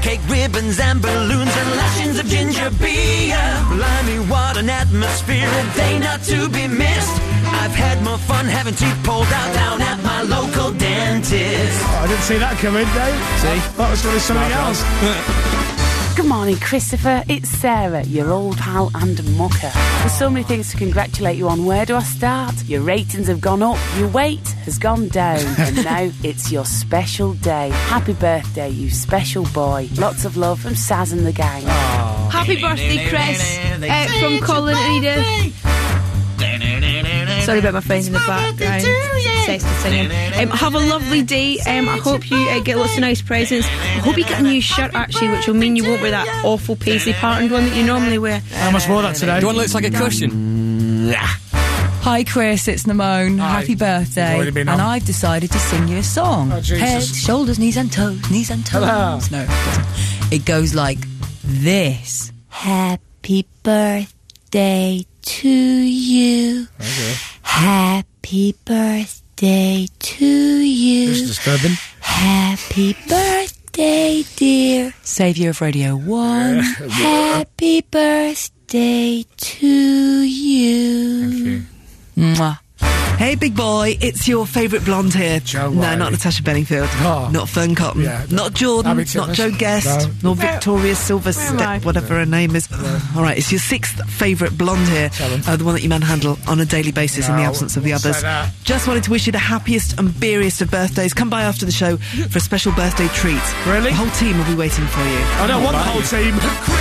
cake, ribbons and balloons and lashings of ginger beer. Blimey, what an atmosphere, a day not to be missed. I've had more fun having teeth pulled out down at my local dentist. Oh, I didn't see that coming, Dave. See? That was really something else. Good morning, Christopher. It's Sarah, your old pal and mucker. There's so many things to congratulate you on. Where do I start? Your ratings have gone up, your weight has gone down, and now it's your special day. Happy birthday, you special boy. Lots of love from Saz and the gang. Oh. Happy birthday, Chris. From Colin and Edith. Sorry about my friends in the background. Sesta singing. Have a lovely day. I hope you get lots of nice presents. I hope you get a new shirt, actually, which will mean you won't wear that awful paisley patterned one that you normally wear. I must wear that today. The one looks like a cushion. Hi Chris, it's Namone. Hi. Happy birthday. Already been on. And I've decided to sing you a song. Oh, Jesus. Head, shoulders, knees and toes, knees and toes. Hello. No, it doesn't. It goes like this. Happy birthday to you. Okay. Happy birthday to you. This is disturbing. Happy birthday, dear Saviour of Radio 1. Happy birthday to you. Thank you. Mwah. Hey, big boy, it's your favourite blonde here. Joe No, Riley. not Natasha Bedingfield. Oh. Not Fern Cotton. Yeah, not Jordan. Abby Not Timmins. Joe Guest. No. Nor Victoria Silver Where am I? whatever her name is. All right, it's your sixth favourite blonde here. Tell 'em. The one that you manhandle on a daily basis in the No, absence of the wouldn't others. say that. Just wanted to wish you the happiest and beeriest of birthdays. Come by after the show for a special birthday treat. Really? The whole team will be waiting for you. I don't want the whole team.